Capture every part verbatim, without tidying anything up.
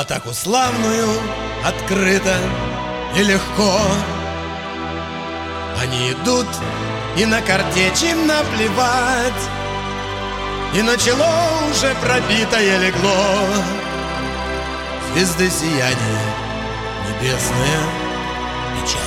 атаку славную открыто и легко. Они идут, и на картечь им наплевать, и на чело уже пробитое легло звезды сияния, небесная печать.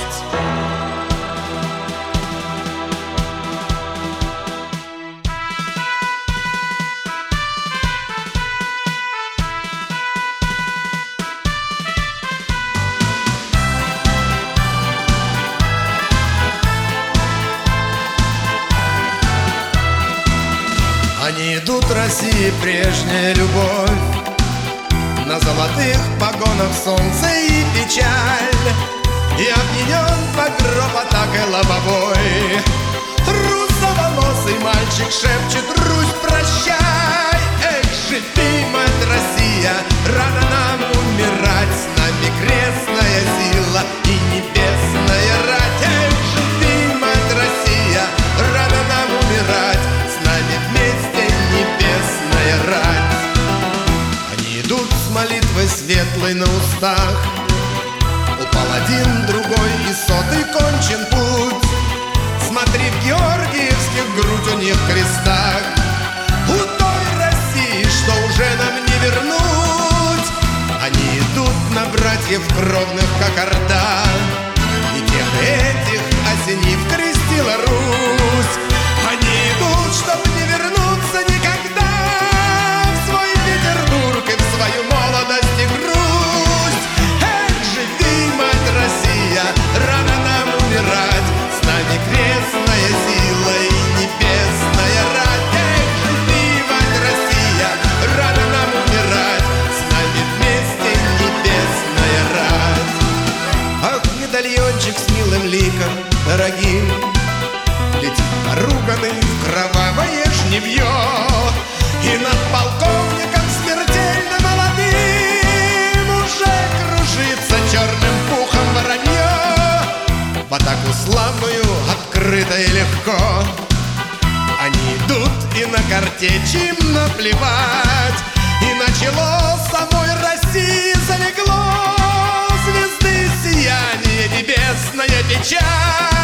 Они идут, России прежняя любовь, на золотых погонах солнце и печаль, и объединен погроб атакой лобовой. Русоволосый мальчик шепчет: Русь, прощай! Эх, живи, мать Россия, рано нам умирать, с нами крестная сила и небесная рать. Эх, живи, мать Россия, рано нам умирать, с нами вместе небесная рать. Они идут с молитвой светлой на устах, упал один, другой и сотый кончен путь. Смотри, в георгиевских грудь у них в крестах, у той России, что уже нам не вернуть. Они идут на братьев кровных, как орда, и тех этих осенив крестила Русь. Они идут, чтоб не вернуться никогда в свой Петербург и в свою молодость и грусть. Эх, живи, мать Россия, рано нам умирать, с нами крестная сила и небесная рать. Эх, живи, мать Россия, рано нам умирать, с нами вместе небесная рать. Ах, медальончик с милым ликом дорогим летит поруганный в кровавое жневье, и над полковником смертельно молодым уже кружится черным пухом воронье. В атаку славную открыто и легко они идут, и на картечь им наплевать, и на чело самой России залегло звезды сияние, небесная печать.